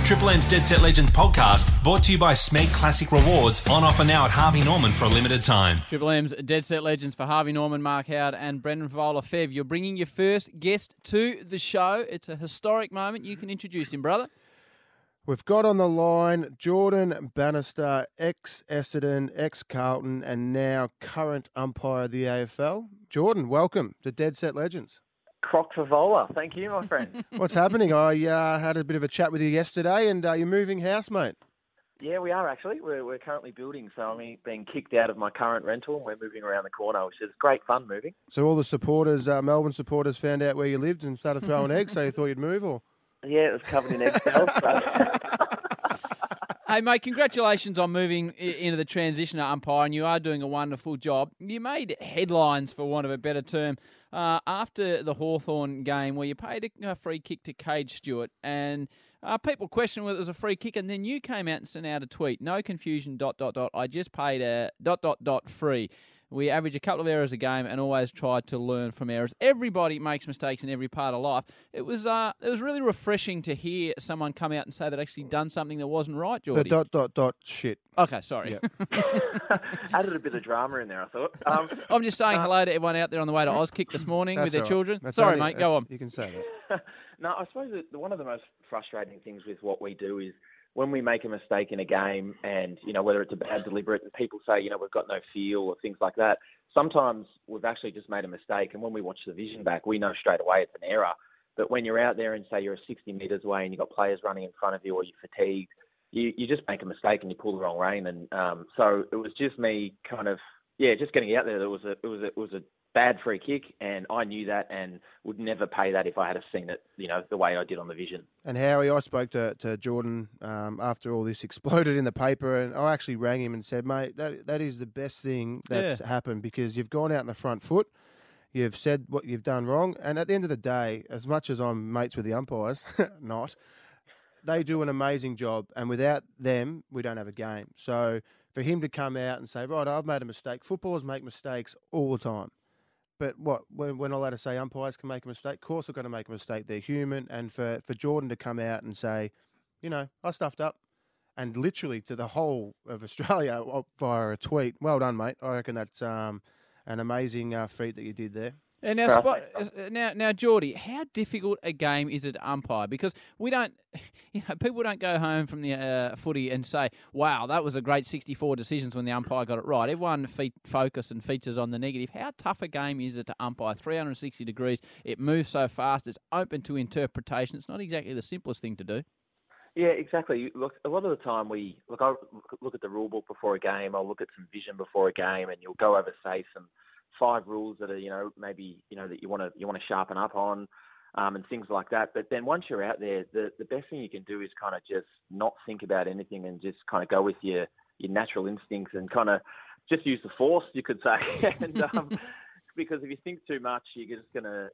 Triple M's Dead Set Legends podcast, brought to you by Smeg Classic Rewards, on offer now at Harvey Norman for a limited time. Triple M's Dead Set Legends for Harvey Norman, Mark Howard and Brendan Favola. Fev, you're bringing your first guest to the show. It's a historic moment. You can introduce him, brother. We've got on the line Jordan Bannister, ex-Essendon, ex-Carlton, and now current umpire of the AFL. Jordan, welcome to Dead Set Legends. Croc Favola. Thank you, my friend. What's happening? I had a bit of a chat with you yesterday, and you're moving house, mate. Yeah, we are actually. We're currently building, so I'm being kicked out of my current rental, and we're moving around the corner, which is great fun moving. So all the supporters, Melbourne supporters, found out where you lived and started throwing eggs, so you thought you'd move, or? Yeah, it was covered in egg shells. Hey, mate, congratulations on moving into the transition to umpire, and you are doing a wonderful job. You made headlines, for want of a better term, after the Hawthorn game where you paid a free kick to Cade Stewart, and people questioned whether it was a free kick, and then you came out and sent out a tweet, no confusion, ... I just paid a ... free. We average a couple of errors a game and always try to learn from errors. Everybody makes mistakes in every part of life. It was really refreshing to hear someone come out and say they'd actually done something that wasn't right, Geordie. The ... shit. Okay, sorry. Yep. Added a bit of drama in there, I thought. I'm just saying hello to everyone out there on the way to Auskick this morning with their children. That's Sorry, only, mate, go on. You can say that. No, I suppose that one of the most frustrating things with what we do is when we make a mistake in a game and, whether it's a bad deliberate, and people say, we've got no feel or things like that, sometimes we've actually just made a mistake, and when we watch the vision back, we know straight away it's an error. But when you're out there and say you're 60 metres away and you've got players running in front of you or you're fatigued, you just make a mistake and you pull the wrong rein. And so it was just me just getting out there. It was a bad free kick, and I knew that and would never pay that if I had have seen it, the way I did on the vision. And Howie, I spoke to Jordan after all this exploded in the paper, and I actually rang him and said, mate, that is the best thing that's happened, because you've gone out in the front foot, you've said what you've done wrong, and at the end of the day, as much as I'm mates with the umpires, they do an amazing job, and without them, we don't have a game. So for him to come out and say, right, I've made a mistake. Footballers make mistakes all the time. But we're not allowed to say umpires can make a mistake. Of course they're going to make a mistake. They're human. And for Jordan to come out and say, I stuffed up, and literally to the whole of Australia via a tweet, well done, mate. I reckon that's an amazing feat that you did there. And now, Geordie, how difficult a game is it to umpire? Because we don't, people don't go home from the footy and say, wow, that was a great 64 decisions when the umpire got it right. Everyone focus and features on the negative. How tough a game is it to umpire? 360 degrees, it moves so fast, it's open to interpretation. It's not exactly the simplest thing to do. Yeah, exactly. Look, a lot of the time I look at the rule book before a game, I'll look at some vision before a game, and you'll go over, say, some 5 rules that are, maybe, that you want to sharpen up on, and things like that. But then once you're out there, the best thing you can do is kind of just not think about anything and just kind of go with your natural instincts and kind of just use the force, you could say. And because if you think too much, you're gonna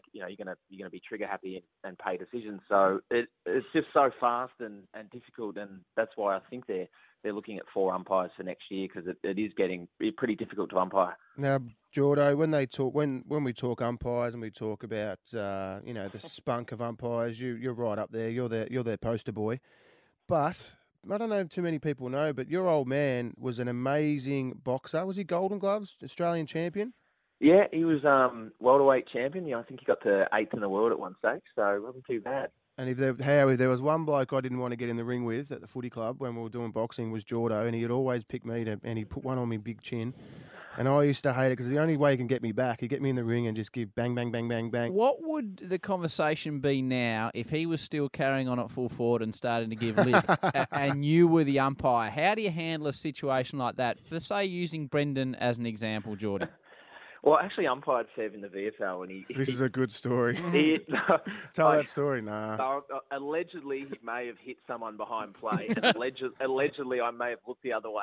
be trigger happy and pay decisions. So it's just so fast and difficult, and that's why I think they're looking at 4 umpires for next year, because it is getting pretty difficult to umpire. Now, Jordo, when we talk umpires and we talk about the spunk of umpires, you're right up there. You're their poster boy. But I don't know if too many people know, but your old man was an amazing boxer. Was he Golden Gloves, Australian champion? Yeah, he was welterweight champion. I think he got to 8th in the world at one stage, so it wasn't too bad. And if there was one bloke I didn't want to get in the ring with at the footy club when we were doing boxing, was Jordo, and he'd always pick me and he put one on me big chin. And I used to hate it, because the only way he can get me back, he'd get me in the ring and just give bang, bang, bang, bang, bang. What would the conversation be now if he was still carrying on at full forward and starting to give lip and you were the umpire? How do you handle a situation like that? For, say, using Brendan as an example, Jordan. Well, I actually umpired Sev in the VFL, and This is a good story. Tell that story. Nah. Allegedly, he may have hit someone behind play, and allegedly, I may have looked the other way.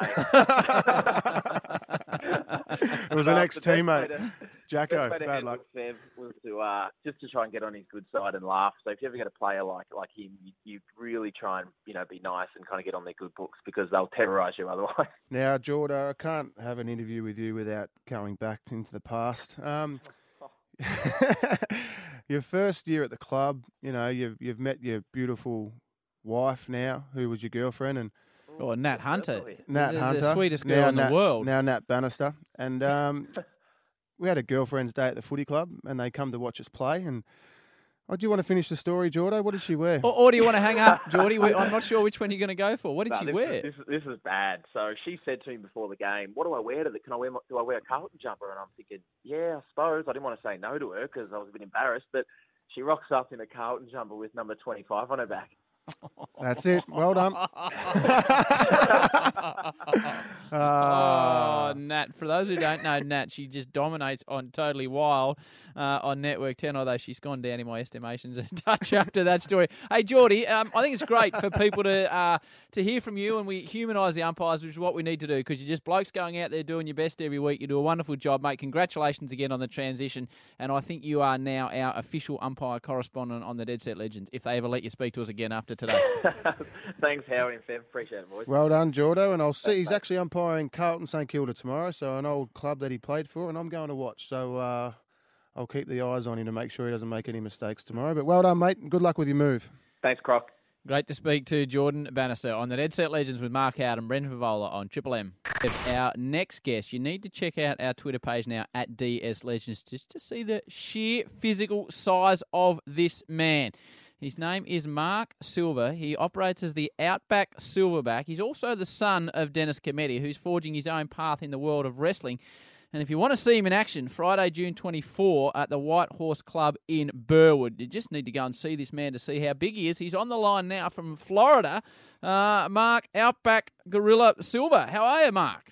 It was an ex-teammate, Jacko. Bad luck. Sev was just to try and get on his good side and laugh. So if you ever get a player like him, you really try and be nice and kind of get on their good books, because they'll terrorise you otherwise. Now, Jordo, I can't have an interview with you without going back into the past. Your first year at the club, you've met your beautiful wife now, who was your girlfriend, and Or Nat Hunter. Definitely. Nat Hunter, the sweetest girl in the world. Now Nat Bannister, and we had a girlfriend's day at the footy club, and they come to watch us play. And do you want to finish the story, Jordo? What did she wear? Or do you want to hang up, Geordie? I'm not sure which one you're going to go for. What did she wear? This is bad. So she said to me before the game, "What do I wear? Do I wear a Carlton jumper?" And I'm thinking, yeah, I suppose. I didn't want to say no to her because I was a bit embarrassed, but she rocks up in a Carlton jumper with number 25 on her back. That's it. Well done. Nat. For those who don't know, Nat, she just dominates on Totally Wild on Network 10, although she's gone down in my estimations a touch after that story. Hey, Geordie, I think it's great for people to hear from you, and we humanise the umpires, which is what we need to do, because you're just blokes going out there doing your best every week. You do a wonderful job, mate. Congratulations again on the transition, and I think you are now our official umpire correspondent on the Dead Set Legends, if they ever let you speak to us again after today. Thanks, Howard and Fev. Appreciate it, boys. Well done, Jordo. And I'll see. He's actually umpiring Carlton St Kilda tomorrow, so an old club that he played for, and I'm going to watch. So I'll keep the eyes on him to make sure he doesn't make any mistakes tomorrow. But well done, mate, and good luck with your move. Thanks, Croc. Great to speak to Jordan Bannister on the Dead Set Legends with Mark Howard and Brendan Favola on Triple M. Our next guest, you need to check out our Twitter page now at DS Legends just to see the sheer physical size of this man. His name is Mark Silver. He operates as the Outback Silverback. He's also the son of Dennis Cometti, who's forging his own path in the world of wrestling. And if you want to see him in action, Friday, June 24 at the White Horse Club in Burwood. You just need to go and see this man to see how big he is. He's on the line now from Florida. Mark Outback Gorilla Silver. How are you, Mark?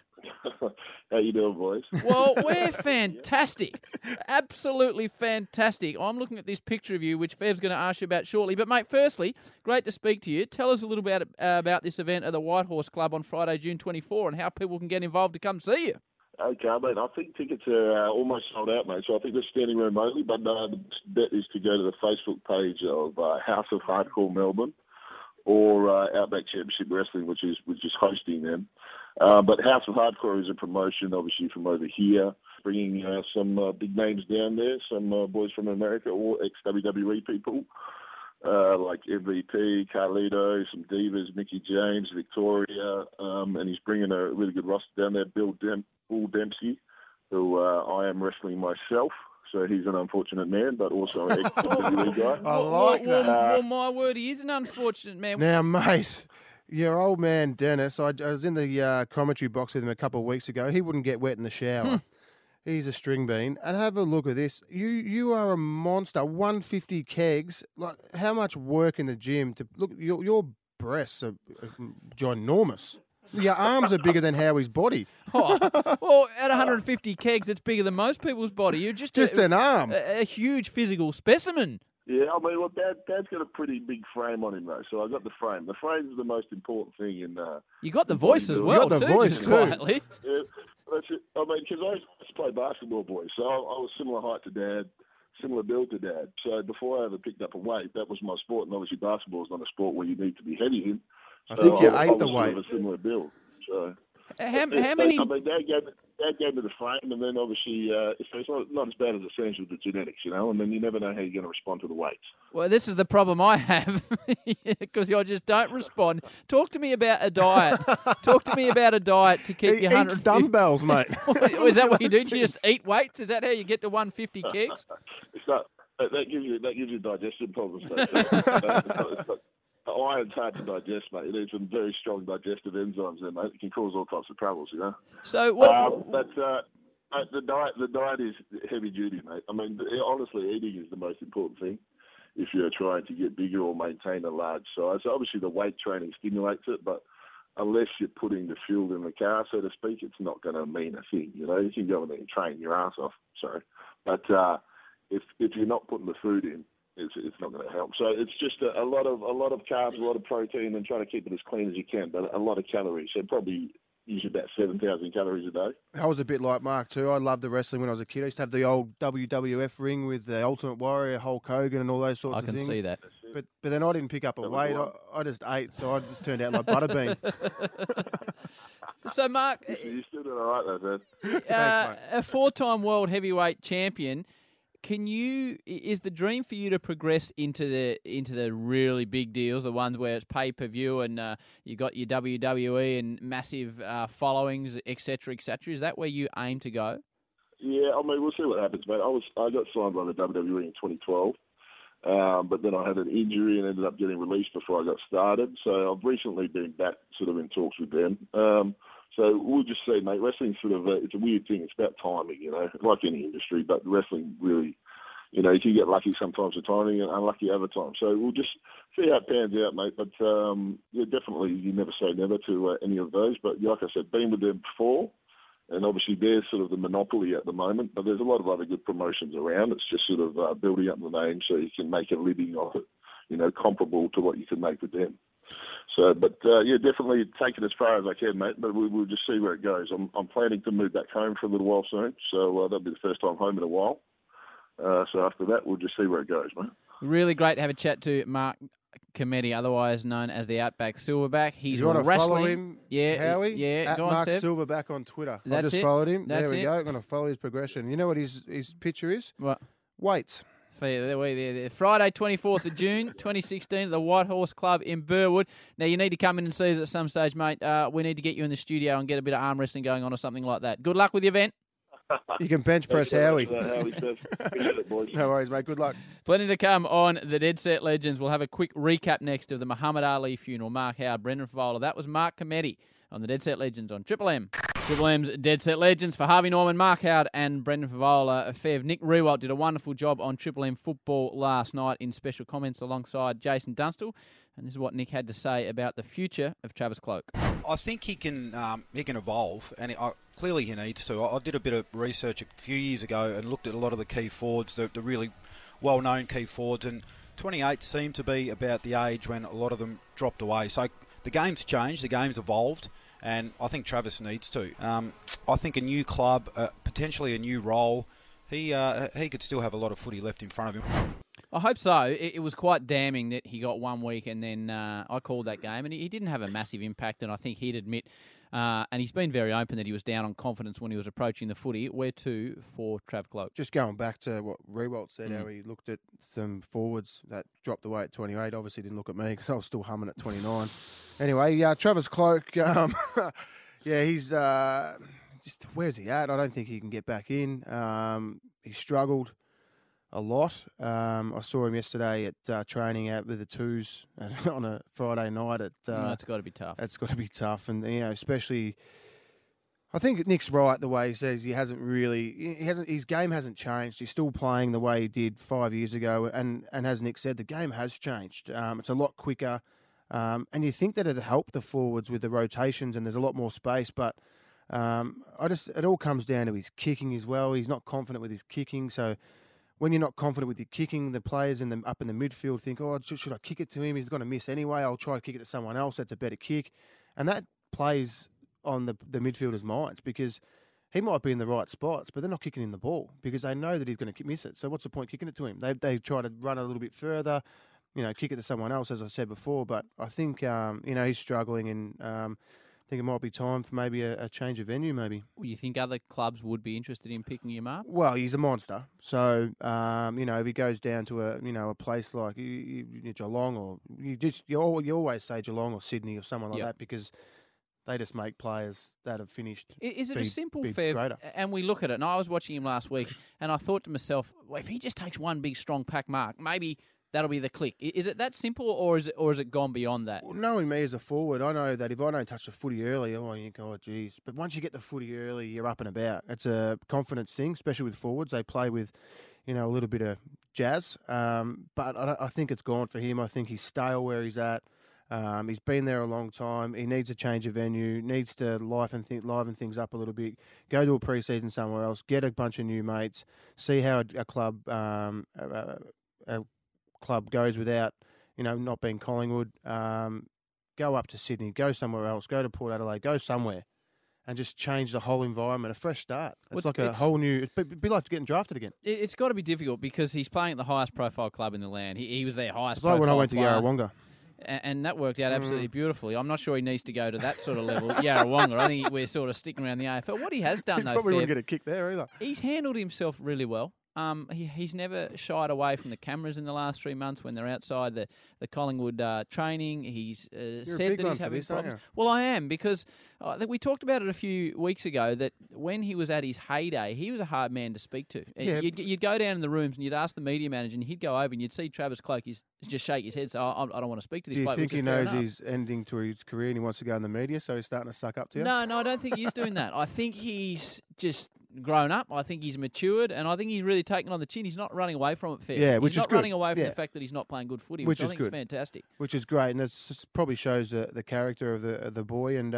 How you doing, boys? Well, we're fantastic. Absolutely fantastic. I'm looking at this picture of you, which Fev's going to ask you about shortly. But, mate, firstly, great to speak to you. Tell us a little bit about this event at the White Horse Club on Friday, June 24, and how people can get involved to come see you. Okay, mate. I think tickets are almost sold out, mate. So I think they're standing room only. But the bet is to go to the Facebook page of House of Hardcore Melbourne or Outback Championship Wrestling, which is hosting them. But House of Hardcore is a promotion, obviously, from over here, bringing some big names down there, some boys from America or ex-WWE people, like MVP, Carlito, some divas, Mickey James, Victoria, and he's bringing a really good roster down there, Bull Dempsey, who I am wrestling myself. So he's an unfortunate man, but also an ex-WWE guy. I like that. Well, my word, he is an unfortunate man. Now, mate, your old man Dennis, I was in the commentary box with him a couple of weeks ago. He wouldn't get wet in the shower. He's a string bean. And have a look at this. You are a monster. 150 kegs. Like, how much work in the gym to look? Your breasts are ginormous. Your arms are bigger than Howie's body. Well, at 150 kegs, it's bigger than most people's body. You're just an arm. A huge physical specimen. Yeah, I mean, look, Dad's got a pretty big frame on him, though. So I got the frame. The frame is the most important thing in. You got the voice as well, too. Just quietly. Yeah, that's it. I mean, because I used to play basketball, boys. So I was similar height to Dad, similar build to Dad. So before I ever picked up a weight, that was my sport. And obviously, basketball is not a sport where you need to be heavy in. I think you ate the I was weight. sort of a similar build. So How many? I mean, Dad gave me the frame, and then obviously, so it's not as bad as it seems with the genetics, you know. And then you never know how you're going to respond to the weights. Well, this is the problem I have because I just don't respond. Talk to me about a diet. Talk to me about a diet to keep He your eats 150. dumbbells, mate. Is that what you do? You just eat weights? Is that how you get to 150 kegs? It's not. That gives you digestion problems. Iron's hard to digest, mate. You need some very strong digestive enzymes there, mate. It can cause all types of troubles, you know. So the diet is heavy duty, mate. I mean, honestly, eating is the most important thing if you're trying to get bigger or maintain a large size. So obviously, the weight training stimulates it, but unless you're putting the fuel in the car, so to speak, it's not going to mean a thing. You know, you can go in there and train your ass off. Sorry, but if you're not putting the food in, it's not going to help. So it's just a lot of carbs, a lot of protein, and trying to keep it as clean as you can, but a lot of calories. So probably use about 7,000 calories a day. I was a bit like Mark too. I loved the wrestling when I was a kid. I used to have the old WWF ring with the Ultimate Warrior, Hulk Hogan, and all those sorts of things. I can see that. But then I didn't pick up a weight. I just ate, so I just turned out like Butterbean. So, Mark, You're still doing all right, though, man. Thanks, mate. A four-time world heavyweight champion. Is the dream for you to progress into the really big deals, the ones where it's pay-per-view and you got your WWE and massive followings, etc., etc.? Is that where you aim to go? Yeah, I mean, we'll see what happens, mate. I got signed by the WWE in 2012, but then I had an injury and ended up getting released before I got started. So I've recently been back sort of in talks with them. So we'll just see, mate. Wrestling's sort of it's a weird thing. It's about timing, like any industry, but wrestling really, you can get lucky sometimes with timing and unlucky other times. So we'll just see how it pans out, mate. But, definitely you never say never to any of those. But like I said, been with them before, and obviously they're sort of the monopoly at the moment, but there's a lot of other good promotions around. It's just sort of building up the name so you can make a living off it, comparable to what you can make with them. So, but definitely take it as far as I can, mate. But we'll just see where it goes. I'm planning to move back home for a little while soon, so that'll be the first time home in a while. So after that, we'll just see where it goes, mate. Really great to have a chat to Mark Cometti, otherwise known as the Outback Silverback. He's you want to wrestling. follow him, Howie? Yeah, at go on, Mark Seb. Silverback on Twitter. That's I just it. followed him. That's there we it. go. I'm going to follow his progression. You know what his picture is? What? Weights. Friday, 24th of June, 2016, at the White Horse Club in Burwood. Now, you need to come in and see us at some stage, mate. We need to get you in the studio and get a bit of arm wrestling going on or something like that. Good luck with the event. You can bench press Howie. No worries, mate. Good luck. Plenty to come on the Dead Set Legends. We'll have a quick recap next of the Muhammad Ali funeral. Mark Howard, Brendan Favola. That was Mark Cometti on the Dead Set Legends on Triple M. Triple M's Dead Set Legends for Harvey Norman, Mark Howard and Brendan Favola. Fev, Nick Rewalt did a wonderful job on Triple M football last night in special comments alongside Jason Dunstall. And this is what Nick had to say about the future of Travis Cloke. I think he can evolve, and clearly he needs to. I did a bit of research a few years ago and looked at a lot of the key forwards, the really well-known key forwards, and 28 seemed to be about the age when a lot of them dropped away. So the game's changed, the game's evolved, and I think Travis needs to. I think a new club, potentially a new role, he could still have a lot of footy left in front of him. I hope so. It was quite damning that he got 1 week and then I called that game and he didn't have a massive impact, and I think he'd admit, and he's been very open that he was down on confidence when he was approaching the footy. Where to for Trav Cloke? Just going back to what Rewalt said, how he looked at some forwards that dropped away at 28. Obviously didn't look at me because I was still humming at 29. Anyway, Travis Cloke, he's just, where's he at? I don't think he can get back in. He struggled a lot. I saw him yesterday at training out with the twos on a Friday night. That's got to be tough. That's got to be tough, and especially, I think Nick's right the way he says his game hasn't changed. He's still playing the way he did 5 years ago, and as Nick said, the game has changed. It's a lot quicker, and you think that it'd help the forwards with the rotations, and there's a lot more space, but it all comes down to his kicking as well. He's not confident with his kicking, so when you're not confident with your kicking, the players up in the midfield think, should I kick it to him? He's going to miss anyway. I'll try to kick it to someone else. That's a better kick. And that plays on the midfielders' minds because he might be in the right spots, but they're not kicking him the ball because they know that he's going to miss it. So what's the point kicking it to him? They try to run a little bit further, kick it to someone else, as I said before. But I think, he's struggling, and I think it might be time for maybe a change of venue, maybe. Well, you think other clubs would be interested in picking him up? Well, he's a monster. So, if he goes down to a place like Geelong, or you always say Geelong or Sydney or someone like that because they just make players that have finished. Is it a simple, Fev? Greater. And we look at it, and I was watching him last week, and I thought to myself, well, if he just takes one big strong pack mark, maybe that'll be the click. Is it that simple, or is it gone beyond that? Well, knowing me as a forward, I know that if I don't touch the footy early, you think, oh, geez. But once you get the footy early, you're up and about. It's a confidence thing, especially with forwards. They play with, a little bit of jazz. But I think it's gone for him. I think he's stale where he's at. He's been there a long time. He needs a change of venue, needs to liven things up a little bit, go to a pre-season somewhere else, get a bunch of new mates, see how a club goes without, not being Collingwood. Go up to Sydney, go somewhere else, go to Port Adelaide, go somewhere, and just change the whole environment. A fresh start. It's a whole new. It'd be like getting drafted again. It's got to be difficult because he's playing at the highest profile club in the land. He was their highest. It's like when I went to player. Yarrawonga. And that worked out absolutely beautifully. I'm not sure he needs to go to that sort of level. Yarrawonga. I think we're sort of sticking around the AFL. What he has done, though, probably wouldn't get a kick there either. He's handled himself really well. he's never shied away from the cameras in the last 3 months when they're outside the Collingwood training. He's said that he's having problems. Well, I am, because I think we talked about it a few weeks ago that when he was at his heyday, he was a hard man to speak to. Yeah. You'd go down in the rooms and you'd ask the media manager, and he'd go over and you'd see Travis Cloke just shake his head, so I don't want to speak to this bloke. Do you think he knows he's ending to his career and he wants to go in the media, so he's starting to suck up to you? No, I don't think he's doing that. I think he's just grown up. I think he's matured, and I think he's really taken on the chin. He's not running away from it fair. Yeah, which he's is not good. running away from the fact that he's not playing good footy, which I think is fantastic. Which is great, and it probably shows the character of the boy. And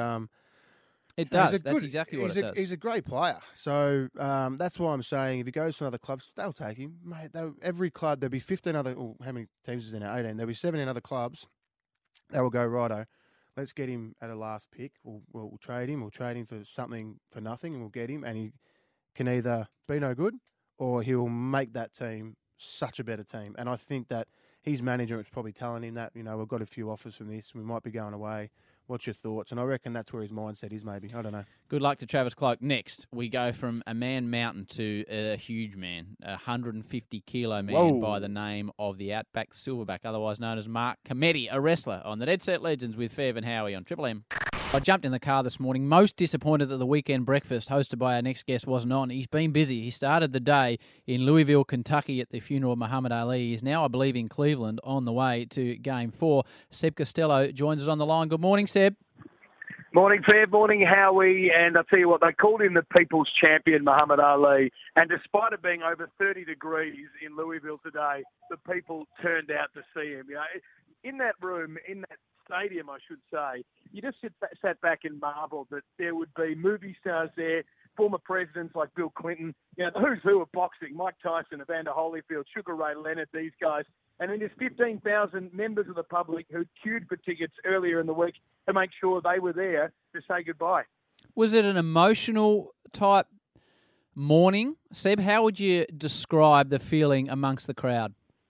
it does. That's exactly what it does. He's a great player. So that's why I'm saying if he goes to another clubs, they'll take him. Mate, every club, there'll be 15 other, how many teams is there now? 18. There'll be 17 other clubs. They will go, righto, let's get him at a last pick. We'll trade him. We'll trade him for something for nothing, and we'll get him. And he can either be no good or he'll make that team such a better team. And I think that his manager is probably telling him that, we've got a few offers from this. We might be going away. What's your thoughts? And I reckon that's where his mindset is, maybe. I don't know. Good luck to Travis Cloke. Next, we go from a man mountain to a huge man, a 150-kilo man by the name of the Outback Silverback, otherwise known as Mark Cometti, a wrestler on the Dead Set Legends with Fev and Howie on Triple M. I jumped in the car this morning, most disappointed that the weekend breakfast hosted by our next guest wasn't on. He's been busy. He started the day in Louisville, Kentucky at the funeral of Muhammad Ali. He's now, I believe, in Cleveland on the way to Game 4. Seb Costello joins us on the line. Good morning, Seb. Morning, Fair. Morning, Howie. And I'll tell you what, they called him the People's Champion, Muhammad Ali. And despite it being over 30 degrees in Louisville today, the people turned out to see him. In that room, in that stadium, I should say, you just sat back and marvelled that there would be movie stars there, former presidents like Bill Clinton, the who's who of boxing, Mike Tyson, Evander Holyfield, Sugar Ray Leonard, these guys. And then there's 15,000 members of the public who queued for tickets earlier in the week to make sure they were there to say goodbye. Was it an emotional type morning? Seb, how would you describe the feeling amongst the crowd?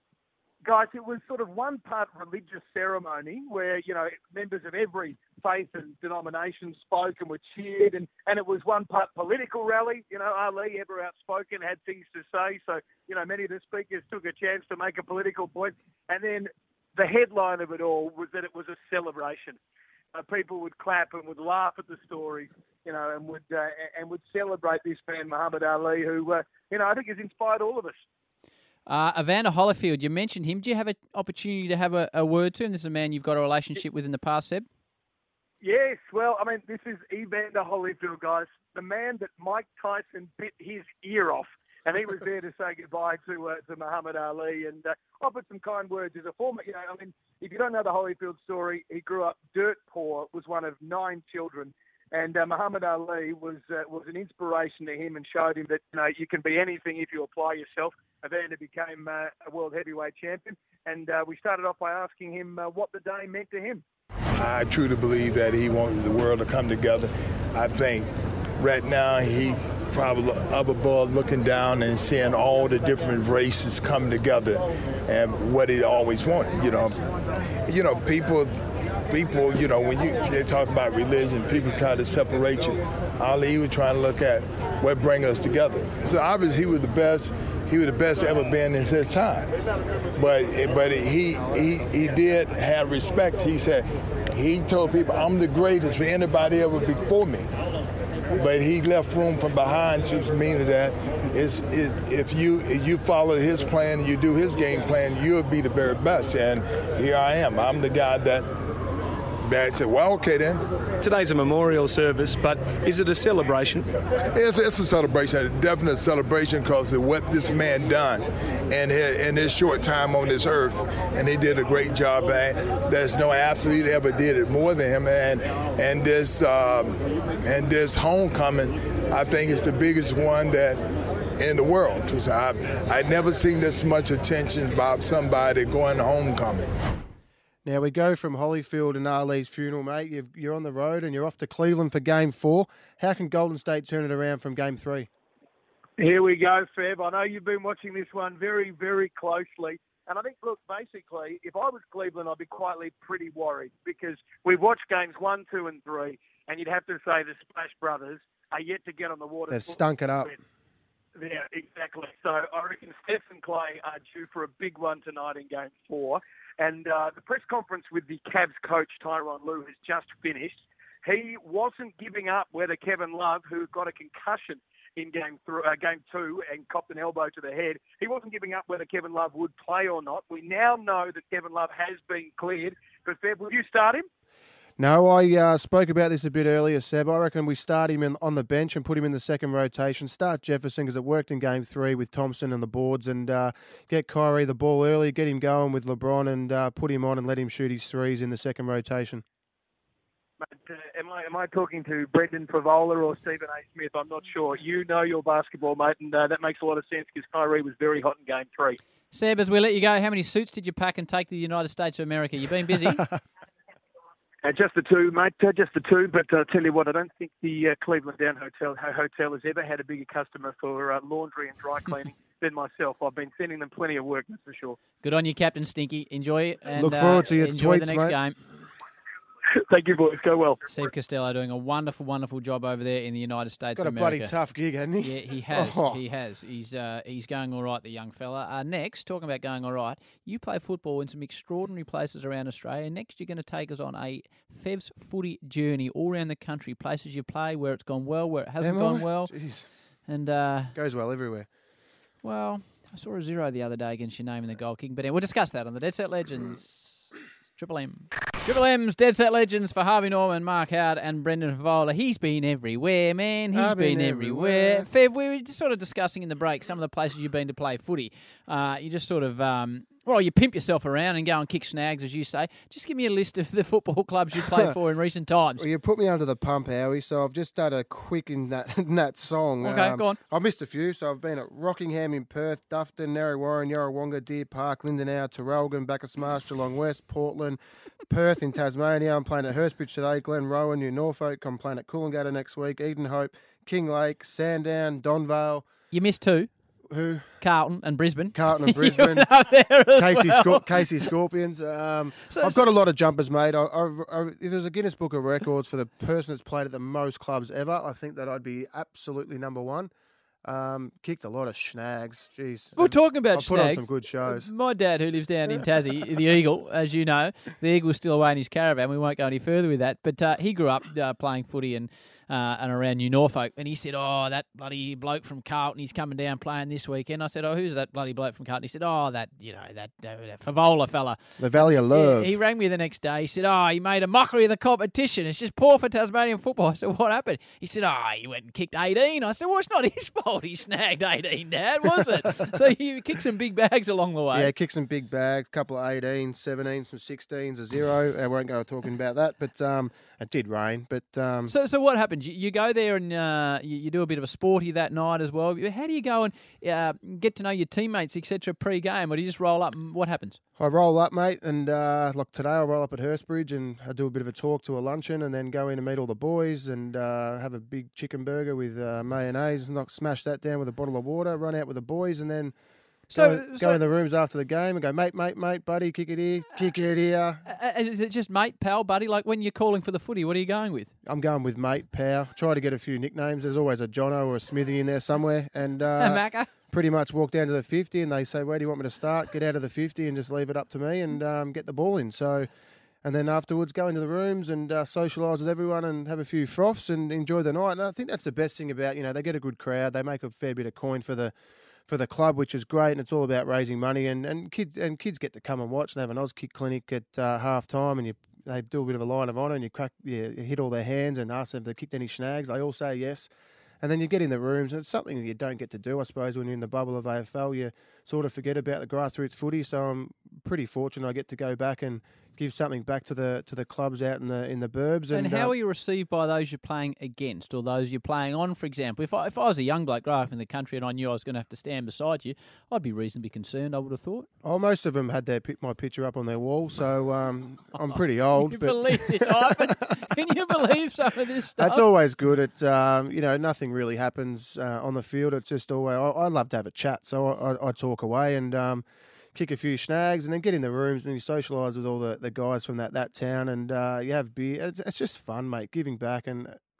Guys, it was sort of one part religious ceremony where, members of every faith and denomination spoke and were cheered, and it was one part political rally. Ali, ever outspoken, had things to say, so, many of the speakers took a chance to make a political point. And then the headline of it all was that it was a celebration. People would clap and would laugh at the story, and would celebrate this man, Muhammad Ali, who, I think has inspired all of us. Evander Holyfield, you mentioned him. Do you have an opportunity to have a word to him? This is a man you've got a relationship with in the past, Seb? Yes. Well, this is Evander Holyfield, guys. The man that Mike Tyson bit his ear off. And he was there to say goodbye to Muhammad Ali and offered some kind words. As a former, if you don't know the Holyfield story, he grew up dirt poor, was one of 9 children. And Muhammad Ali was an inspiration to him and showed him that you can be anything if you apply yourself. Evander became a world heavyweight champion, and we started off by asking him what the day meant to him. I truly believe that he wanted the world to come together. I think right now he probably up above looking down and seeing all the different races come together and what he always wanted. People, when they talk about religion, people try to separate you. Ali was trying to look at what brings us together. So obviously he was the best. He was the best ever been in his time. But he did have respect. He told people, I'm the greatest for anybody ever before me. But he left room from behind to mean that if you follow his plan, you do his game plan, you'll be the very best. And here I am. I'm the guy that said, well, okay then. Today's a memorial service, but is it a celebration? It's a celebration, a definite celebration because of what this man done in his short time on this earth. And he did a great job. There's no athlete ever did it more than him. And this homecoming, I think, is the biggest one that in the world. Because I've never seen this much attention about somebody going to homecoming. Now we go from Holyfield and Ali's funeral, mate. You're on the road and you're off to Cleveland for Game 4. How can Golden State turn it around from Game 3? Here we go, Feb. I know you've been watching this one very, very closely. And I think, look, basically, if I was Cleveland, I'd be quietly pretty worried because we've watched games 1, 2 and 3, and you'd have to say the Splash Brothers are yet to get on the water. They've stunk it up. Yeah, exactly. So I reckon Steph and Clay are due for a big one tonight in Game 4. And the press conference with the Cavs coach, Tyronn Lue, has just finished. He wasn't giving up whether Kevin Love, who got a concussion in Game 2 and copped an elbow to the head, he wasn't giving up whether Kevin Love would play or not. We now know that Kevin Love has been cleared. But Fev, would you start him? No, I spoke about this a bit earlier, Seb. I reckon we start him on the bench and put him in the second rotation. Start Jefferson because it worked in Game 3 with Thompson and the boards, and get Kyrie the ball early, get him going with LeBron, and put him on and let him shoot his threes in the second rotation. Mate, am I talking to Brendan Favola or Stephen A. Smith? I'm not sure. You know your basketball, mate, and that makes a lot of sense because Kyrie was very hot in Game 3. Seb, as we let you go, how many suits did you pack and take to the United States of America? You've been busy. Just the two, mate. Just the two. But I'll tell you what, I don't think the Cleveland Down Hotel has ever had a bigger customer for laundry and dry cleaning than myself. I've been sending them plenty of work, that's for sure. Good on you, Captain Stinky. Enjoy it. And look forward to your enjoy tweets, the next mate. game. Thank you, boys. Go well. Steve Costello doing a wonderful, wonderful job over there in the United States Got of a America. bloody tough gig, hasn't he? Yeah, he has. Oh. He has. He's going all right, the young fella. Next, talking about going all right, you play football in some extraordinary places around Australia. Next, you're going to take us on a Fev's footy journey all around the country, places you play, where it's gone well, where it hasn't gone well. Jeez. And goes well everywhere. Well, I saw a 0 the other day against your name in the goal kicking, but anyway, we'll discuss that on the Dead Set Legends. Triple M. Triple M's Dead Set Legends for Harvey Norman, Mark Howard and Brendan Favola. He's been everywhere, man. He's been everywhere. Fev, we were just sort of discussing in the break some of the places you've been to play footy. You just sort of, you pimp yourself around and go and kick snags, as you say. Just give me a list of the football clubs you've played for in recent times. Well, you put me under the pump, Howie, so I've just done a quick in that song. Okay, go on. I've missed a few, so I've been at Rockingham in Perth, Dufton, Narre Warren, Yarrawonga, Deer Park, Lindenau, Terrelgan, Bacchus Marsh, Geelong West, Portland, Perth in Tasmania. I'm playing at Hurstbridge today, Glenrowan, New Norfolk. I'm playing at Coolangatta next week, Edenhope, Kinglake, Sandown, Donvale. You missed 2. Who? Carlton and Brisbane. Carlton and Brisbane. Casey Scorpions. I've got a lot of jumpers, mate. If there's a Guinness Book of Records for the person that's played at the most clubs ever, I think that I'd be absolutely number one. Kicked a lot of snags. Jeez. We're talking about snags. I put on some good shows. My dad, who lives down in Tassie, the Eagle, as you know, the Eagle's still away in his caravan. We won't go any further with that. But he grew up playing footy and around New Norfolk. And he said, oh, that bloody bloke from Carlton, he's coming down playing this weekend. I said, oh, who's that bloody bloke from Carlton? He said, oh, that Favola fella. The Valley of Love. He rang me the next day. He said, oh, he made a mockery of the competition. It's just poor for Tasmanian football. I said, what happened? He said, oh, he went and kicked 18. I said, well, it's not his fault he snagged 18, Dad, was it? So you kicked some big bags along the way. Yeah, kicked some big bags, a couple of 18s, 17s, some 16s, a 0. I won't go talking about that, but it did rain. But So what happened? You go there and you do a bit of a sporty that night as well. How do you go and get to know your teammates, etc., pre-game, or do you just roll up and what happens? I roll up, mate, and like today I roll up at Hurstbridge and I do a bit of a talk to a luncheon and then go in and meet all the boys and have a big chicken burger with mayonnaise, smash that down with a bottle of water, run out with the boys and then go in the rooms after the game and go, mate, buddy, kick it here. Is it just mate, pal, buddy? Like when you're calling for the footy, what are you going with? I'm going with mate, pal. Try to get a few nicknames. There's always a Jono or a Smithy in there somewhere. And a Macca. Pretty much walk down to the 50 and they say, where do you want me to start? Get out of the 50 and just leave it up to me and get the ball in. So, and then afterwards go into the rooms and socialise with everyone and have a few froths and enjoy the night. And I think that's the best thing about, they get a good crowd. They make a fair bit of coin for the club, which is great, and it's all about raising money. And kids get to come and watch and have an Oz Kick clinic at half time, and they do a bit of a line of honour, and you hit all their hands and ask them if they kicked any snags. They all say yes. And then you get in the rooms, and it's something that you don't get to do, I suppose, when you're in the bubble of AFL. You sort of forget about the grassroots footy. So I'm pretty fortunate I get to go back and give something back to the clubs out in the burbs. And how are you received by those you're playing against or those you're playing on, for example? If I was a young bloke growing up in the country and I knew I was going to have to stand beside you, I'd be reasonably concerned, I would have thought. Oh, most of them had my picture up on their wall, so I'm pretty old. Can you believe this, Ivan? Can you believe some of this stuff? That's always good. Nothing really happens on the field. It's just always, I love to have a chat, so I talk away and kick a few snags and then get in the rooms and you socialise with all the guys from that town and you have beer. It's just fun, mate, giving back. And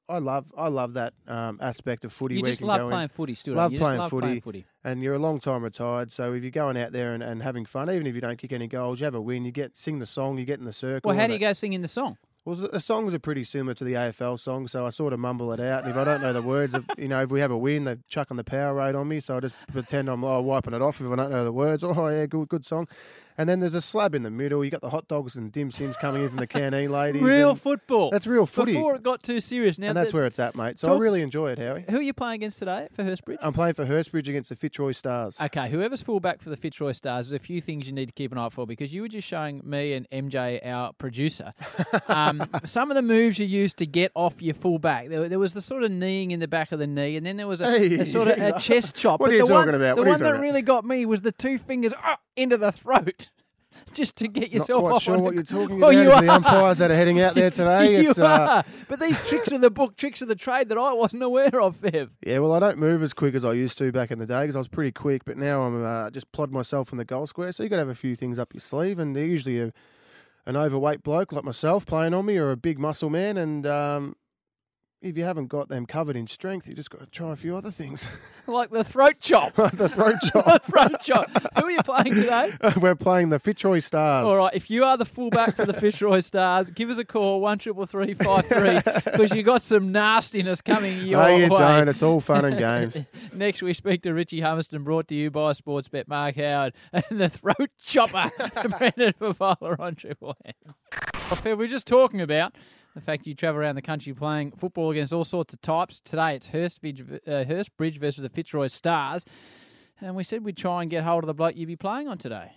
I love that aspect of footy. You where just you can love go playing in. footy, Stuart. Love You playing just love playing footy. And you're a long time retired, so if you're going out there and having fun, even if you don't kick any goals, you have a win, sing the song, you get in the circle. Well, how do you go singing the song? Well, the songs are pretty similar to the AFL song, so I sort of mumble it out. And if I don't know the words, if we have a win, they chuck on the Powerade on me, so I just pretend I'm wiping it off if I don't know the words. Oh, yeah, good song. And then there's a slab in the middle. You got the hot dogs and dim sims coming in from the canteen ladies. Real football. That's real footy. Before it got too serious. Now and that's where it's at, mate. So I really enjoy it, Howie. Who are you playing against today for Hurstbridge? I'm playing for Hurstbridge against the Fitzroy Stars. Okay, whoever's fullback for the Fitzroy Stars, there's a few things you need to keep an eye out for, because you were just showing me and MJ, our producer, some of the moves you used to get off your fullback. There was the sort of kneeing in the back of the knee, and then there was a sort of a chest chop. What are you talking about? The one that really got me was the two fingers into the throat. Just to get yourself Not quite off. sure what you're talking well, about. you are. The umpires that are heading out there today. You are. But these tricks of the book, tricks of the trade that I wasn't aware of, Fev. Yeah, well, I don't move as quick as I used to back in the day because I was pretty quick, but now I'm just plod myself in the goal square. So you got to have a few things up your sleeve, and they're usually an overweight bloke like myself playing on me, or a big muscle man, and if you haven't got them covered in strength, you just got to try a few other things. Like the throat chop. The throat chop. The throat chop. Who are you playing today? We're playing the Fitzroy Stars. All right, if you are the fullback for the Fitzroy Stars, give us a call, 133353, because you got some nastiness coming your way. No, you don't. It's all fun and games. Next, we speak to Richie Hummerston, brought to you by Sportsbet Mark Howard, and the throat chopper, Brendan Favola on Triple M. We're just talking about the fact you travel around the country playing football against all sorts of types. Today it's Hurstbridge versus the Fitzroy Stars. And we said we'd try and get hold of the bloke you'd be playing on today.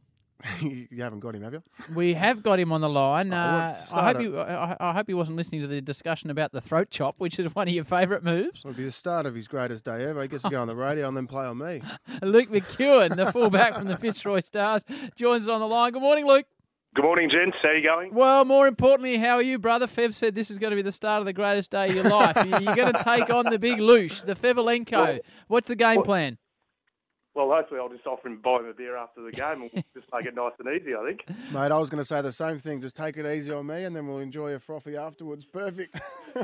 You haven't got him, have you? We have got him on the line. I hope he wasn't listening to the discussion about the throat chop, which is one of your favourite moves. It'll be the start of his greatest day ever. He gets to go on the radio and then play on me. Luke McEwen, the fullback from the Fitzroy Stars, joins us on the line. Good morning, Luke. Good morning, gents. How you going? Well, more importantly, how are you, brother? Fev said this is going to be the start of the greatest day of your life. You're going to take on the big Loosh, the Fevolenko. What's the game plan? Well, hopefully I'll just offer him buy him a beer after the game and we'll just make it nice and easy, I think. Mate, I was going to say the same thing. Just take it easy on me and then we'll enjoy a frothy afterwards. Perfect.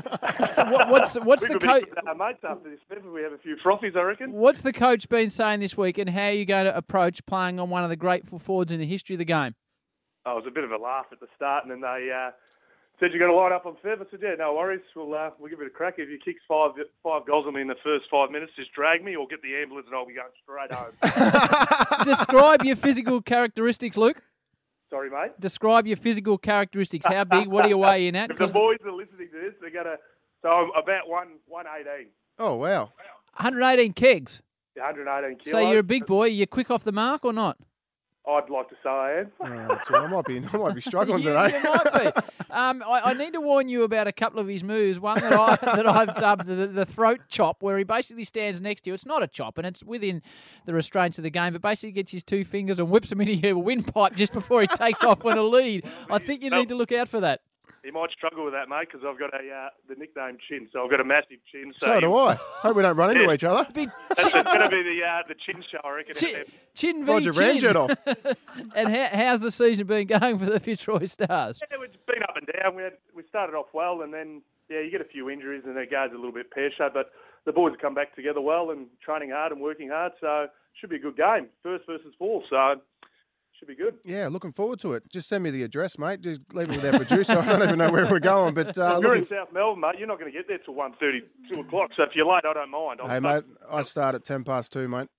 What's the coach? Mates, after this, maybe we have a few frothies, I reckon. What's the coach been saying this week, and how are you going to approach playing on one of the great full forwards in the history of the game? Oh, it was a bit of a laugh at the start, and then they said you're going to line up on Fev. I said, yeah, no worries. We'll give it a crack. If you kick five goals on me in the first 5 minutes, just drag me or get the ambulance and I'll be going straight home. Describe your physical characteristics, Luke. Sorry, mate? Describe your physical characteristics. How big? What are you weighing in at? If the boys are listening to this, they're going to... So I'm about 118. Oh, wow. 118 kegs? 118 kilos. So you're a big boy. You're quick off the mark or not? I'd like to say I am. I might be struggling today. You might be. I need to warn you about a couple of his moves. One that I've dubbed the throat chop, where he basically stands next to you. It's not a chop, and it's within the restraints of the game, but basically gets his two fingers and whips them into your windpipe just before he takes off on a lead. I think you need to look out for that. He might struggle with that, mate, because I've got the nickname Chin, so I've got a massive chin. So do I. Hope we don't run into each other. That's going to be the Chin show, I reckon. Chin v. Roger Chin. Ramjet off. And how's the season been going for the Fitzroy Stars? Yeah, it's been up and down. We started off well, and then you get a few injuries, and it goes a little bit pear-shaped. But the boys have come back together well and training hard and working hard, so it should be a good game. First versus fourth, so should be good. Yeah, looking forward to it. Just send me the address, mate. Just leave it with our producer. I don't even know where we're going. But if you're in South Melbourne, mate, you're not going to get there till 1:30, 2 o'clock. So if you're late, I don't mind. Hey, mate, I start at 2:10, mate.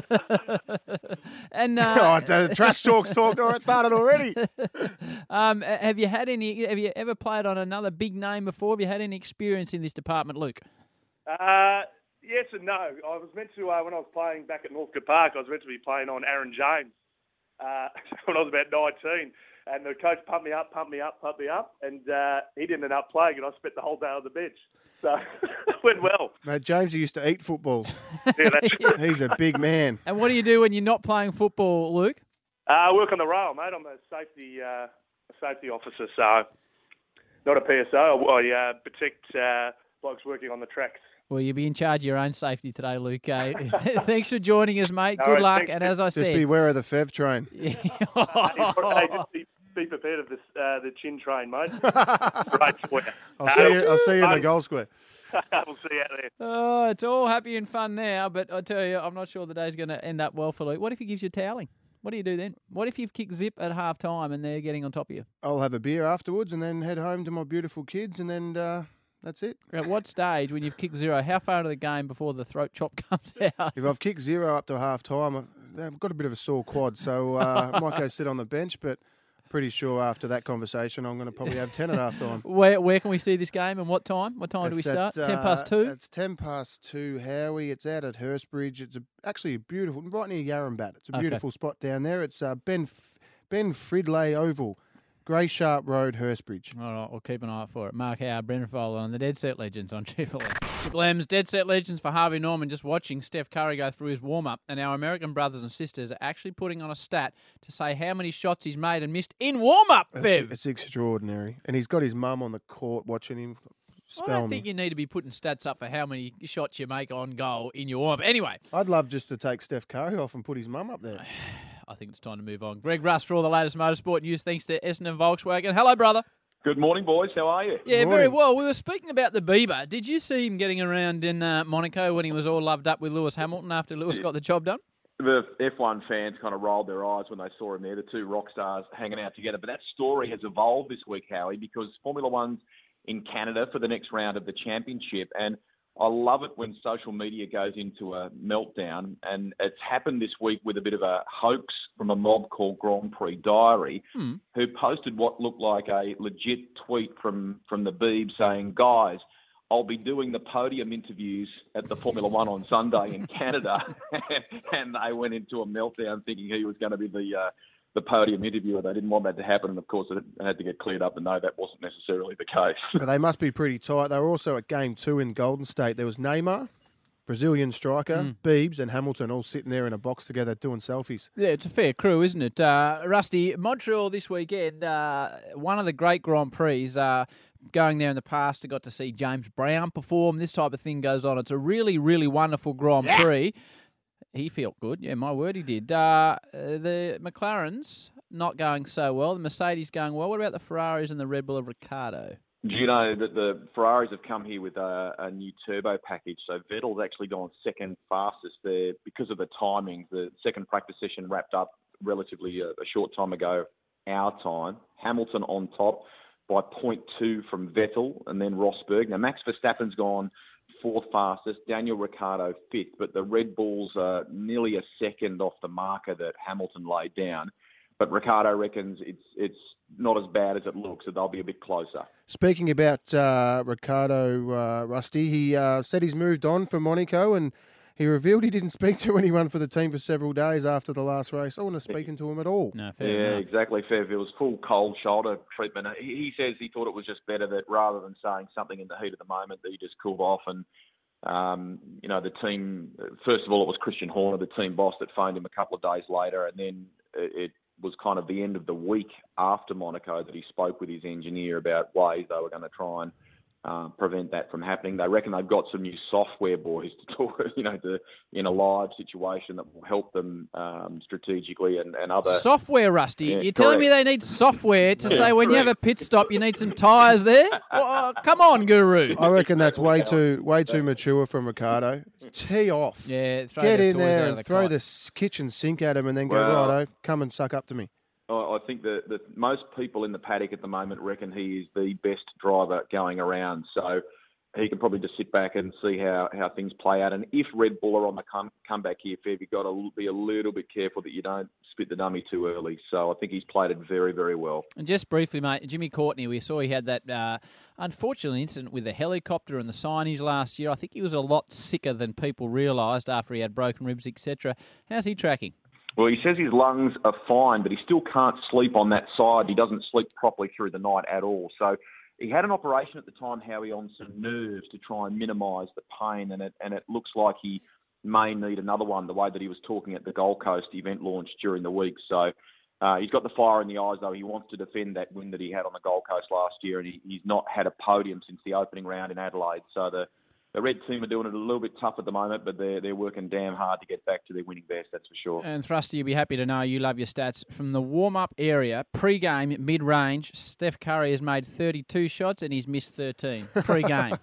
And the trash talk's talked. It started already. Have you ever played on another big name before? Have you had any experience in this department, Luke? Yes and no. I was meant to, when I was playing back at Northcote Park, I was meant to be playing on Aaron James. When I was about 19, and the coach pumped me up, and he didn't end up playing, and I spent the whole day on the bench. So it went well. Mate, James used to eat footballs. Yeah, that's He's a big man. And what do you do when you're not playing football, Luke? I work on the rail, mate. I'm a safety officer, so not a PSO. I protect blokes working on the tracks. Well, you'll be in charge of your own safety today, Luke. Thanks for joining us, mate. No, good luck. thanks. And as I said... Just beware of the Fev train. Just be prepared of this, the chin train, mate. Great for you. I'll see you in the goal square. We'll see you out there. Oh, it's all happy and fun now, but I tell you, I'm not sure the day's going to end up well for Luke. What if he gives you toweling? What do you do then? What if you've kicked zip at half time and they're getting on top of you? I'll have a beer afterwards and then head home to my beautiful kids, and then that's it. At what stage, when you've kicked 0, how far into the game before the throat chop comes out? If I've kicked 0 up to half time, I've got a bit of a sore quad, so I might go sit on the bench, but pretty sure after that conversation I'm going to probably have 10 at half time. Where can we see this game and what time? What time do we start? 2:10? It's 2:10, Howie. It's out at Hurstbridge. It's actually beautiful, right near Yarrambat. It's a beautiful spot down there. It's Ben Fridley Oval, Grey Sharp Road, Hurstbridge. All right, we'll keep an eye out for it. Mark Howard, Brendan Fowler on the Dead Set Legends on Triple M. Triple M's Dead Set Legends for Harvey Norman, just watching Steph Curry go through his warm-up, and our American brothers and sisters are actually putting on a stat to say how many shots he's made and missed in warm-up, Bev. It's extraordinary. And he's got his mum on the court watching him. I don't think you need to be putting stats up for how many shots you make on goal in your warm-up. Anyway. I'd love just to take Steph Curry off and put his mum up there. I think it's time to move on. Greg Russ for all the latest motorsport news, thanks to Essendon Volkswagen. Hello, brother. Good morning, boys. How are you? Yeah, very well. We were speaking about the Bieber. Did you see him getting around in Monaco when he was all loved up with Lewis Hamilton after Lewis got the job done? The F1 fans kind of rolled their eyes when they saw him there, the two rock stars hanging out together. But that story has evolved this week, Howie, because Formula One's in Canada for the next round of the championship. And I love it when social media goes into a meltdown, and it's happened this week with a bit of a hoax from a mob called Grand Prix Diary, who posted what looked like a legit tweet from the Beeb saying, guys, I'll be doing the podium interviews at the Formula One on Sunday in Canada. And they went into a meltdown thinking he was going to be the podium interviewer. They didn't want that to happen, and of course it had to get cleared up, and no, that wasn't necessarily the case. But they must be pretty tight. They were also at Game 2 in Golden State. There was Neymar, Brazilian striker, Biebs, and Hamilton all sitting there in a box together doing selfies. Yeah, it's a fair crew, isn't it? Rusty, Montreal this weekend, one of the great Grand Prix. Going there in the past, I got to see James Brown perform. This type of thing goes on. It's a really, really wonderful Grand Prix. He felt good. Yeah, my word, he did. The McLarens not going so well. The Mercedes going well. What about the Ferraris and the Red Bull of Ricciardo? Do you know that the Ferraris have come here with a new turbo package? So Vettel's actually gone second fastest there because of the timing. The second practice session wrapped up relatively a short time ago, our time. Hamilton on top by 0.2 from Vettel and then Rosberg. Now, Max Verstappen's gone fourth fastest, Daniel Ricciardo fifth, but the Red Bulls are nearly a second off the marker that Hamilton laid down. But Ricciardo reckons it's not as bad as it looks, so they'll be a bit closer. Speaking about Ricciardo, Rusty, he said he's moved on from Monaco, and he revealed he didn't speak to anyone for the team for several days after the last race. I wasn't speaking to him at all. No, fair enough. Exactly. Fair. It was full cold shoulder treatment. He says he thought it was just better that rather than saying something in the heat of the moment, that he just cooled off. And, the team, first of all, it was Christian Horner, the team boss, that phoned him a couple of days later. And then it was kind of the end of the week after Monaco that he spoke with his engineer about ways they were going to try and prevent that from happening. They reckon they've got some new software, boys, to talk, in a live situation that will help them strategically and other... Software, Rusty? Yeah, You're telling me they need software to say when you have a pit stop, you need some tyres there? Well, come on, Guru. I reckon that's way too mature from Ricciardo. Tee off. Yeah, get in there and throw the kitchen sink at him and then go, righto, come and suck up to me. I think that most people in the paddock at the moment reckon he is the best driver going around. So he can probably just sit back and see how things play out. And if Red Bull are on the comeback here, Fev, you've got to be a little bit careful that you don't spit the dummy too early. So I think he's played it very, very well. And just briefly, mate, Jimmy Courtney, we saw he had that unfortunate incident with the helicopter and the signage last year. I think he was a lot sicker than people realised after he had broken ribs, etc. How's he tracking? Well, he says his lungs are fine, but he still can't sleep on that side. He doesn't sleep properly through the night at all. So he had an operation at the time, Howie, on some nerves to try and minimise the pain, and it looks like he may need another one, the way that he was talking at the Gold Coast event launch during the week. So he's got the fire in the eyes, though. He wants to defend that win that he had on the Gold Coast last year, and he's not had a podium since the opening round in Adelaide. So the the red team are doing it a little bit tough at the moment, but they're working damn hard to get back to their winning best, that's for sure. And Thrusty, you'll be happy to know you love your stats. From the warm-up area, pre-game, mid-range, Steph Curry has made 32 shots and he's missed 13 pre-game.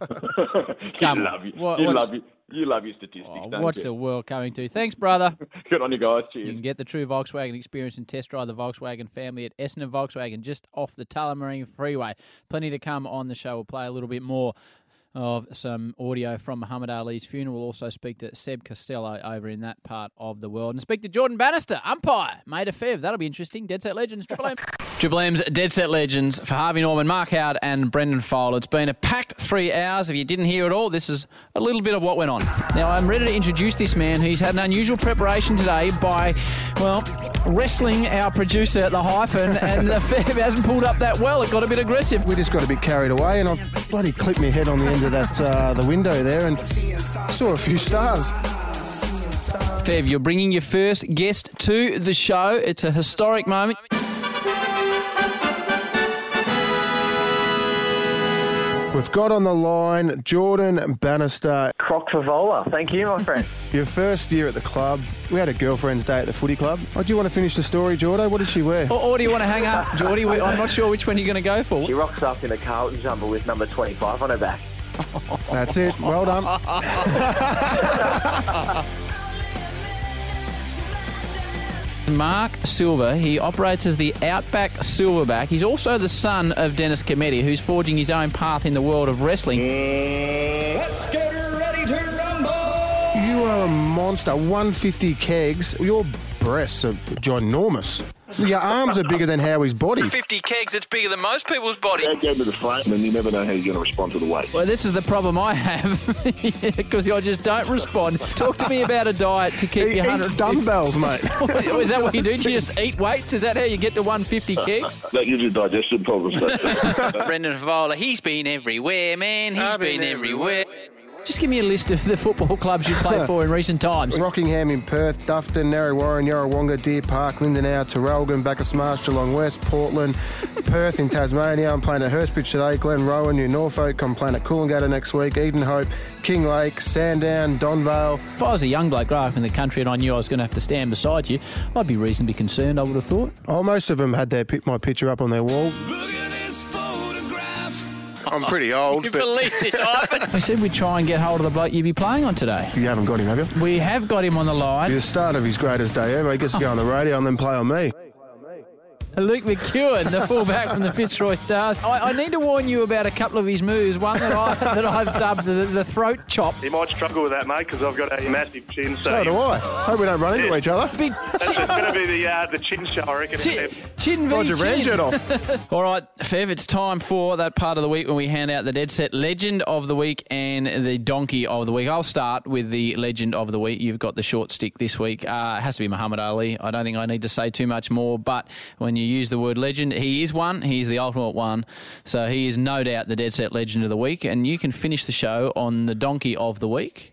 You love your statistics, don't what's you? the world coming to? Thanks, brother. Good on you guys. Cheers. You can get the true Volkswagen experience and test drive the Volkswagen family at Essendon Volkswagen, just off the Tullamarine Freeway. Plenty to come on the show. We'll play a little bit more of some audio from Muhammad Ali's funeral. We'll also speak to Seb Costello over in that part of the world. And speak to Jordan Bannister, umpire, mate of Fev. That'll be interesting. Dead Set Legends, Triple M. Triple M's Dead Set Legends for Harvey Norman, Mark Howard and Brendan Fowler. It's been a packed 3 hours. If you didn't hear it all, this is a little bit of what went on. Now, I'm ready to introduce this man who's had an unusual preparation today by, well, wrestling our producer at the hyphen, and the Fev hasn't pulled up that well. It got a bit aggressive. We just got a bit carried away, and I've bloody clipped my head on the end of that the window there and saw a few stars. Fev, you're bringing your first guest to the show. It's a historic moment. We've got on the line Jordan Bannister. Croc Favola. Thank you, my friend. Your first year at the club, we had a girlfriend's day at the footy club. Oh, do you want to finish the story, Jordo? What did she wear? Or do you want to hang up, Geordie? I'm not sure which one you're going to go for. She rocks up in a Carlton jumper with number 25 on her back. That's it. Well done. Mark Silver, he operates as the Outback Silverback. He's also the son of Dennis Cometti, who's forging his own path in the world of wrestling. Let's get ready to rumble! You are a monster. 150 kegs. Your breasts are ginormous. Your arms are bigger than Howie's body. 50 kegs, it's bigger than most people's body. Don't go to the front, and you never know how you're going to respond to the weight. Well, this is the problem I have, because I just don't respond. Talk to me about a diet to keep you 100. Eat dumbbells, mate. Is that what you do? Do you just eat weights? Is that how you get to 150 kegs? That gives you digestive problems. Brendan Favola, he's been everywhere, man. He's been everywhere. Just give me a list of the football clubs you've played for in recent times. Rockingham in Perth, Dufton, Narre Warren, Yarrawonga, Deer Park, Lindenau, Terrelgan, Bacchus Marsh, Geelong West, Portland, Perth in Tasmania. I'm playing at Hurstbridge today, Glenrowan, New Norfolk. I'm playing at Coolangatta next week, Edenhope, King Lake, Sandown, Donvale. If I was a young bloke growing up in the country and I knew I was going to have to stand beside you, I'd be reasonably concerned, I would have thought. Oh, most of them had my picture up on their wall. I'm pretty old. You believe this, Ivan? We said we'd try and get hold of the bloke you'd be playing on today. You haven't got him, have you? We have got him on the line. It's the start of his greatest day ever. He gets to go on the radio and then play on me. Luke McEwen, the fullback from the Fitzroy Stars. I need to warn you about a couple of his moves. One that I've dubbed the throat chop. You might struggle with that, mate, because I've got a massive chin. So do I. Hope we don't run into each other. That's going to be the chin show, I reckon. Chin v. Roger Ramjet off. All right, Fev, it's time for that part of the week when we hand out the Dead Set Legend of the Week and the Donkey of the Week. I'll start with the Legend of the Week. You've got the short stick this week. It has to be Muhammad Ali. I don't think I need to say too much more, but when you use the word legend, he is one. He's the ultimate one. So he is no doubt the Dead Set Legend of the Week, and you can finish the show on the Donkey of the Week.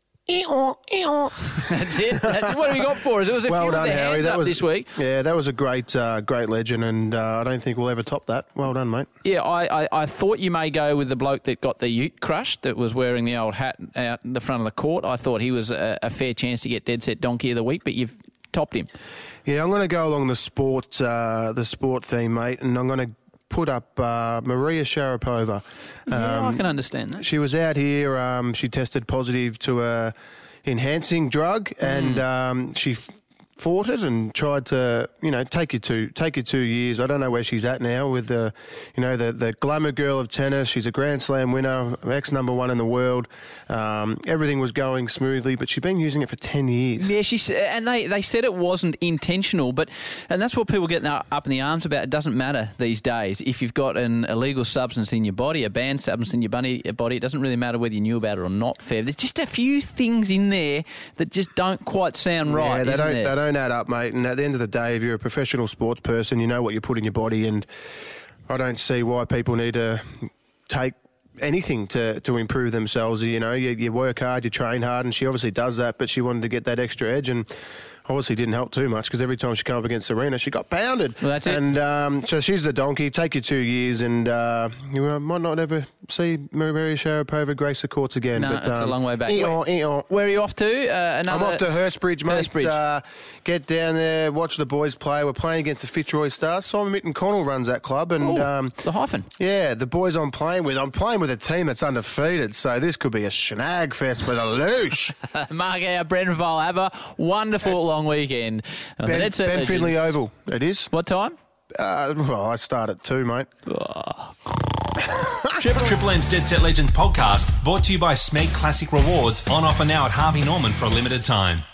That's it. What have you got for us? It was a few with the hands up this week. Yeah, that was a great legend, and I don't think we'll ever top that. Well done, mate. Yeah, I thought you may go with the bloke that got the ute crushed, that was wearing the old hat out in the front of the court. I thought he was a fair chance to get Dead Set Donkey of the Week, but you've topped him. Yeah, I'm going to go along the sport theme, mate, and I'm going to put up Maria Sharapova. Yeah, I can understand that. She was out here. She tested positive to a enhancing drug, and she fought it and tried to, take you 2 years. I don't know where she's at now with the glamour girl of tennis. She's a Grand Slam winner, ex-number one in the world. Everything was going smoothly, but she's been using it for 10 years. Yeah, and they said it wasn't intentional, and that's what people get up in the arms about. It doesn't matter these days. If you've got an illegal substance in your body, a banned substance in your body, it doesn't really matter whether you knew about it or not, Fev. There's just a few things in there that just don't quite sound right. Yeah, they don't add up, mate. And at the end of the day, if you're a professional sports person, you know what you put in your body, and I don't see why people need to take anything to improve themselves. You work hard, you train hard, and she obviously does that, but she wanted to get that extra edge, and obviously didn't help too much because every time she came up against Serena, she got pounded. Well, that's it. And so she's the donkey. Take you 2 years, and you might not ever see Maria Sharapova grace the courts again. No, but, it's a long way back. Where are you off to? I'm off to Hurstbridge, mate. Get down there, watch the boys play. We're playing against the Fitzroy Stars. Simon Mitten-Connell runs that club. And the Hyphen. Yeah, the boys I'm playing with a team that's undefeated, so this could be a snag fest for the Loosh. Mark out Brenville. Have a wonderful long weekend. Ben Finley Oval, it is. What time? Well, I start at 2, mate. Triple M's Dead Set Legends podcast brought to you by Smeg Classic Rewards, on offer now at Harvey Norman for a limited time.